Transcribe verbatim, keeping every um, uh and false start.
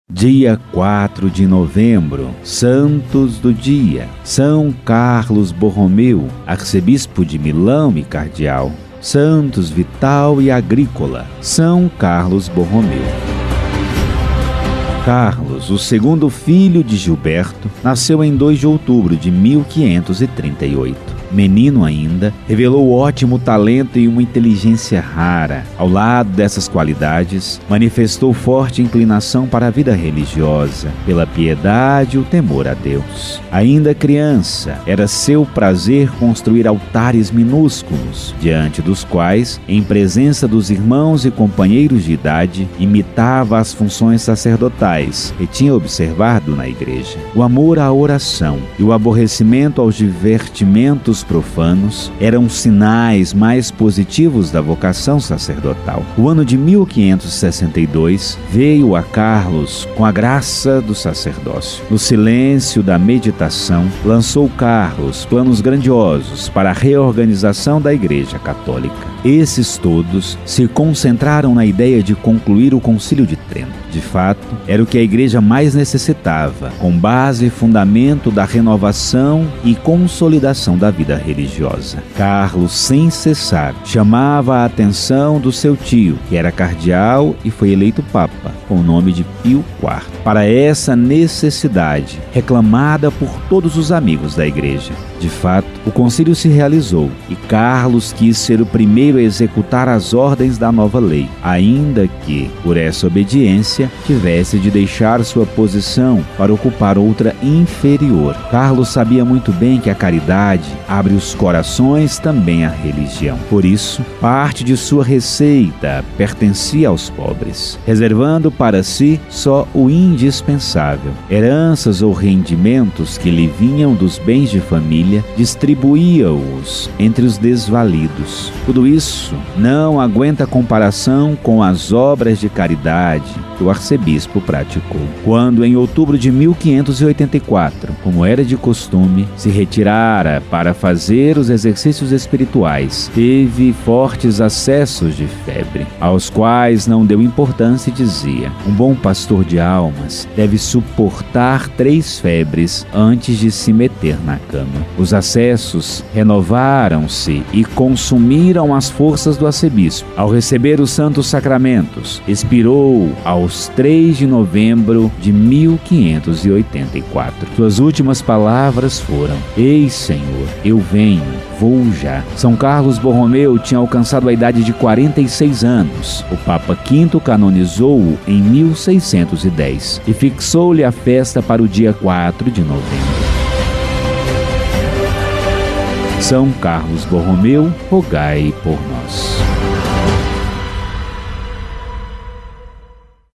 Dia quatro de novembro, Santos do Dia: São Carlos Borromeu, arcebispo de Milão e cardeal. Santos Vital e Agrícola, São Carlos Borromeu. Carlos, o segundo filho de Gilberto, nasceu em dois de outubro de mil quinhentos e trinta e oito. Menino ainda, revelou ótimo talento e uma inteligência rara. Ao lado dessas qualidades, manifestou forte inclinação para a vida religiosa, pela piedade e o temor a Deus. Ainda criança, era seu prazer construir altares minúsculos, diante dos quais, em presença dos irmãos e companheiros de idade, imitava as funções sacerdotais que tinha observado na igreja. O amor à oração e o aborrecimento aos divertimentos profanos eram sinais mais positivos da vocação sacerdotal. O ano de mil quinhentos e sessenta e dois veio a Carlos com a graça do sacerdócio. No silêncio da meditação, lançou Carlos planos grandiosos para a reorganização da Igreja Católica. Esses todos se concentraram na ideia de concluir o Concílio de Trento. De fato, era o que a Igreja mais necessitava, com base e fundamento da renovação e consolidação da vida religiosa. Carlos, sem cessar, chamava a atenção do seu tio, que era cardeal e foi eleito Papa, com o nome de Pio quarto, para essa necessidade, reclamada por todos os amigos da Igreja. De fato, o concílio se realizou e Carlos quis ser o primeiro a executar as ordens da nova lei, ainda que, por essa obediência, tivesse de deixar sua posição para ocupar outra inferior. Carlos sabia muito bem que a caridade abre os corações também à religião. Por isso, parte de sua receita pertencia aos pobres, reservando para si só o indispensável. Heranças ou rendimentos que lhe vinham dos bens de família, distribuía-os entre os desvalidos. Tudo isso não aguenta comparação com as obras de caridade que o arcebispo praticou. Quando, em outubro de mil quinhentos e oitenta e quatro, como era de costume, se retirara para fazer os exercícios espirituais, teve fortes acessos de febre, aos quais não deu importância e dizia: um bom pastor de almas deve suportar três febres antes de se meter na cama. Os acessos renovaram-se e consumiram as forças do arcebispo. Ao receber os santos sacramentos, expirou aos três de novembro de mil quinhentos e oitenta e quatro. Suas últimas palavras foram: Ei, Senhor, eu venho, vou já. São Carlos Borromeu tinha alcançado a idade de quarenta e seis anos. O Papa Quinto canonizou-o em mil seiscentos e dez e fixou-lhe a festa para o dia quatro de novembro. São Carlos Borromeu, rogai por nós.